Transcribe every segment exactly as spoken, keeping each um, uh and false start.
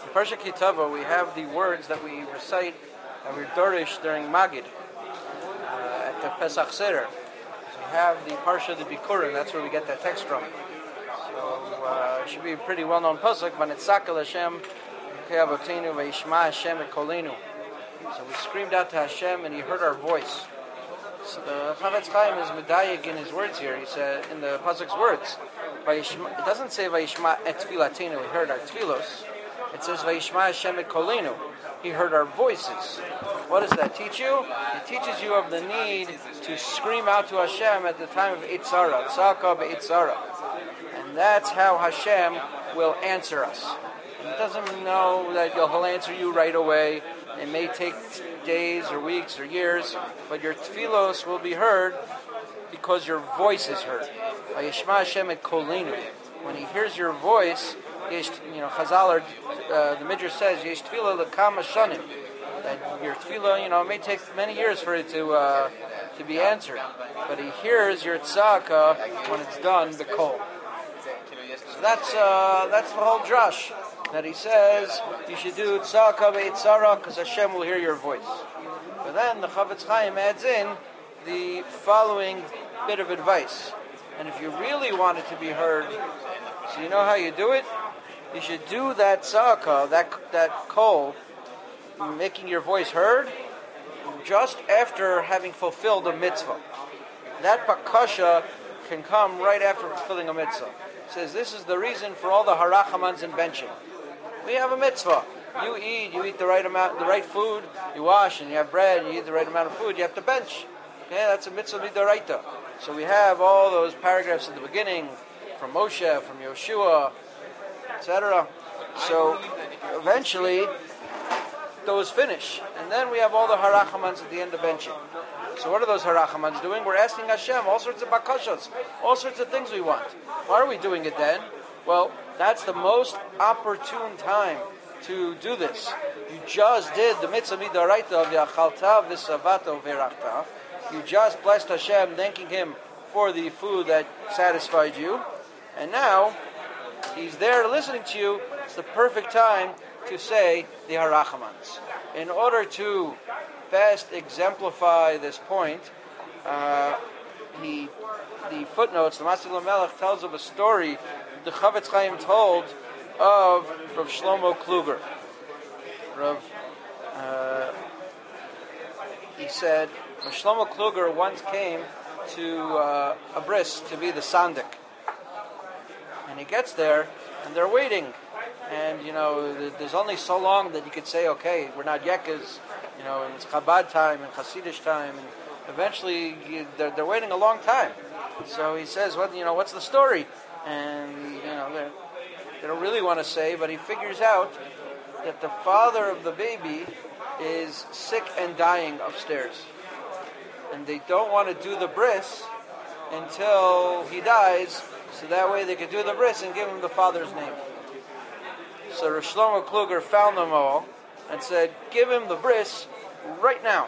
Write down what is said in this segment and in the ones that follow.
Parsha Kitava, we have the words that we recite and we dorish during Magid uh, at the Pesach Seder. So we have the Parsha the Bikurim, that's where we get that text from. So uh, it should be a pretty well-known pasuk. Vanitzakal Hashem ke'avotenu vayishma Hashem et kolenu. So we screamed out to Hashem and He heard our voice. So the Chavetz Chaim is medayik in his words here. He said in the pasuk's words, Vayishma, it doesn't say Vayishma et tfilatenu, He heard our tfilos. It says Vayishma Hashem et kolenu, He heard our voices. What does that teach you? It teaches you of the need to scream out to Hashem at the time of Itzara, Tzaka be'itzara. And that's how Hashem will answer us. It doesn't know that He'll answer you right away. It may take days or weeks or years, but your tfilos will be heard because your voice is heard. Vayishma Hashem et kolenu. When He hears your voice, you know, Chazal, uh, the Midrash says, Yesh tefillah lekama shanim. That your tefillah, you know, it may take many years for it to uh, to be answered, but He hears your tzaka when it's done, the kol. So that's uh, that's the whole drush. That he says you should do tzaka be'itzara because Hashem will hear your voice. But then the Chavetz Chaim adds in the following bit of advice. And if you really want it to be heard, so you know how you do it? You should do that tzaka, that that kol, making your voice heard, just after having fulfilled a mitzvah. That bakasha can come right after fulfilling a mitzvah. It says this is the reason for all the harachamans and benching. We have a mitzvah. You eat, you eat the right amount, the right food. You wash and you have bread. You eat the right amount of food. You have to bench. Okay, that's a mitzvah midoraita. So we have all those paragraphs at the beginning from Moshe, from Yoshua, et cetera. So eventually those finish, and then we have all the harachamans at the end of benching. So what are those harachamans doing? We're asking Hashem all sorts of bakashos, all sorts of things we want. Why are we doing it then? Well, that's the most opportune time to do this. You just did the mitzvah midoraita of Yachalta v'savato v'rachta. You just blessed Hashem, thanking Him for the food that satisfied you. And now, He's there listening to you. It's the perfect time to say the harachamans. In order to best exemplify this point, uh, he, the footnotes, the Maaseh Lamelech tells of a story the Chavetz Chaim told of Rav Shlomo Kluger. Rav, uh, he said, Rav Shlomo Kluger once came to uh, a bris to be the sandik. And he gets there, and they're waiting. And, you know, there's only so long that you could say, okay, we're not yekas, you know, and it's Chabad time and Hasidish time, and eventually you, they're, they're waiting a long time. So he says, what, you know, what's the story? And, you know, they don't really want to say, but he figures out that the father of the baby is sick and dying upstairs. And they don't want to do the bris until he dies, so that way they could do the bris and give him the father's name. So Rav Shlomo Kluger found them all and said, give him the bris right now.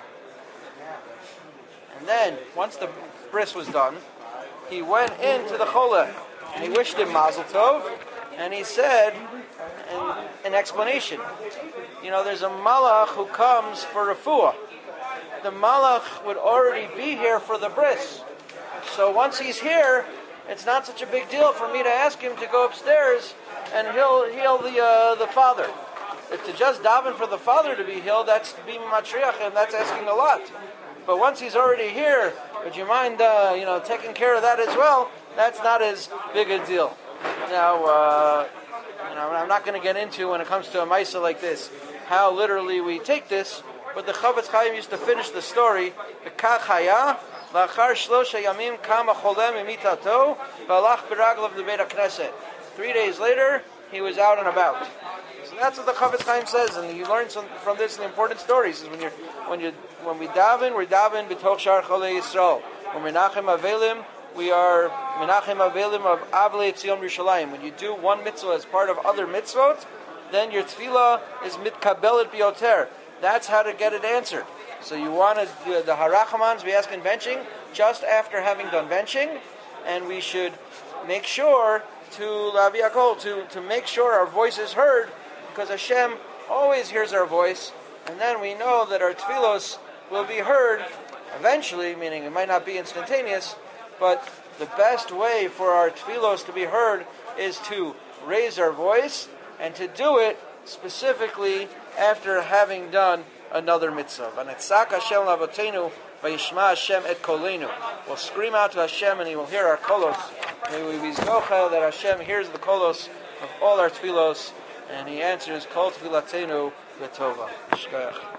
And then, once the bris was done, he went into the choleh and he wished him mazel tov, and he said an, an explanation. You know, there's a malach who comes for refuah. The malach would already be here for the bris. So once he's here, it's not such a big deal for me to ask him to go upstairs and heal heal the uh, the father. If to just daven for the father to be healed, that's being matriach, and that's asking a lot. But once he's already here, would you mind uh, you know taking care of that as well? That's not as big a deal. Now, uh, you know, I'm not going to get into when it comes to a maisa like this how literally we take this. But the Chavetz Chaim used to finish the story. V'kach haya lachar shlosha yamim kama cholem imitato v'alach b'raglav lebeit hakneset. Three days later, he was out and about. So that's what the Chavetz Chaim says, and you learn some, from this an important story. He says when you when you when we daven, we're daven b'toch shar cholei Yisrael. When menachem avelim, we are menachem avelim of avlei Tzion Yerushalayim. When you do one mitzvah as part of other mitzvot, then your tefillah is mitkabelet bioter. That's how to get it answered. So you want to do the harachamans, we ask in benching, just after having done benching, and we should make sure to lavi akol, to to make sure our voice is heard because Hashem always hears our voice, and then we know that our tefillos will be heard eventually, meaning it might not be instantaneous, but the best way for our tefillos to be heard is to raise our voice, and to do it specifically after having done another mitzvah. V'netzak Hashem l'avotenu, v'yishma Hashem et kolenu. We'll scream out to Hashem and He will hear our kolos. May we be zochel that Hashem hears the kolos of all our tefillos, and He answers kol tfilatenu v'tova. Shkoyach.